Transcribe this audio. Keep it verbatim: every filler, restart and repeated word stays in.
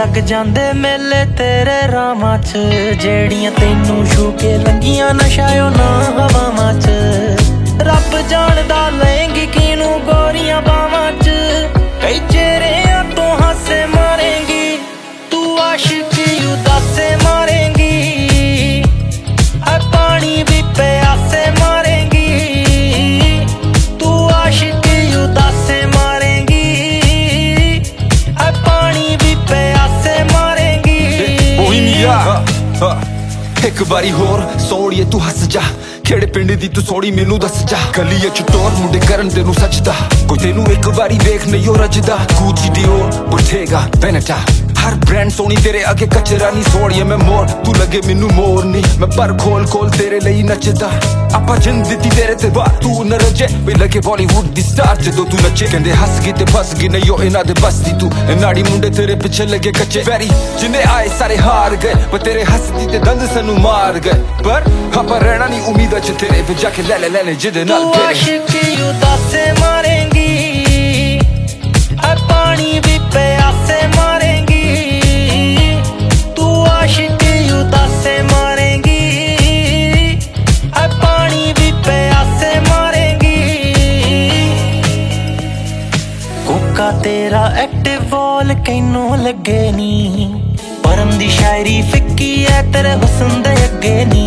लग जांदे मेले तेरे रामां च जेड़ियां तैनू छू के लंघियां नशायो ना हवावां च रब जानदा लेंगी किनू गोरियां बावां च कई चेहरियां तो हासे मारेंगी तू आशिकी उदासे मारेंगी है पानी भी प्यासे मारेंगी तू आशिकी उदासे मारेंगी है पानी भी प्यासे मारेंगी एक बारी होर सोड़िए तू हस जा खेड़े पिंड दी तू सोड़ी मैनू दस जा गलिए च टोर मुंडे करन तेनू सचदा कोई तेनू एक बारी वेख नहीं हो रजदा गुची डियोर बुठेगा बेनेटा हर ब्रांड सोनी तेरे आगे कचरा नहीं सोड़िए मैं मोर तू लगे मैनू मोर नहीं मैं पर खोल खोल तेरे लिए नचदा आपा जिंद दिती तेरे ते बात तू न रजे वे लगे बॉलीवुड दी स्टार जदों तू नचे कहंदे हस गई ते फस गई नहीं हो इना दे बस दी तू नाड़ी मुंडे तेरे पीछे लगे कच्चे वैरी जिन्ने आए सारे हार गए पर तेरे हंसदी ते दंद सनू मार गए पर आपा रहना नहीं उम्मीद च तेरे पे जाके ले ले ले ले जिदे नाल तू आशिकी उदासे मारेंगी है पानी भी प्यासे मारेंगी तू आशिकी उदासे मारेंगी है पानी भी प्यासे मारेंगी कोका तेरा एक्टिव वॉल कैनू लगे नी परम दी शायरी फिक्की है तेरे हुस्न दे अगे नी